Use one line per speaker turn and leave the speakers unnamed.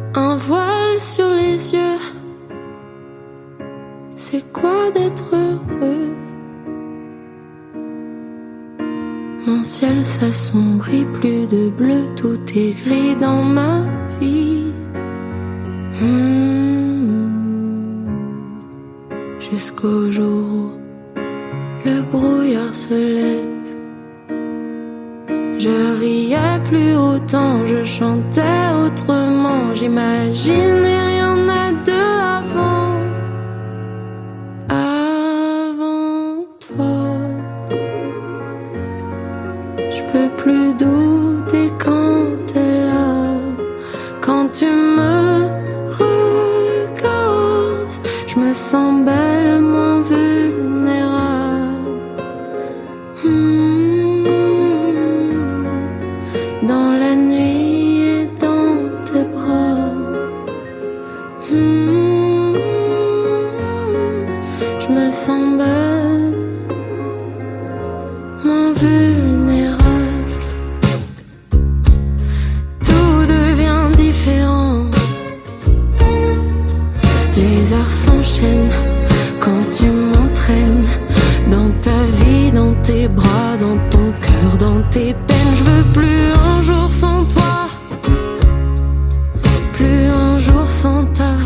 Un voile sur les yeux. C'est quoi d'être heureux? Mon ciel s'assombrit, plus de bleu, tout est gris dans ma vie. Jusqu'au jour où le brouillard se lève. Je riais plus autant, je chantais autrement. J'imaginais rien à deux avant toi. Je peux plus douter quand t'es là, quand tu me regardes. Je me sens belle, moins vulnérable. Dans la nuit et dans tes bras. Je me sens belle, moins vulnérable. Tout devient différent. Les heures s'enchaînent quand tu m'entraînes dans ta vie, dans tes bras, dans ton cœur, dans tes peines. Je veux plus un jour sans toi, plus un jour sans ta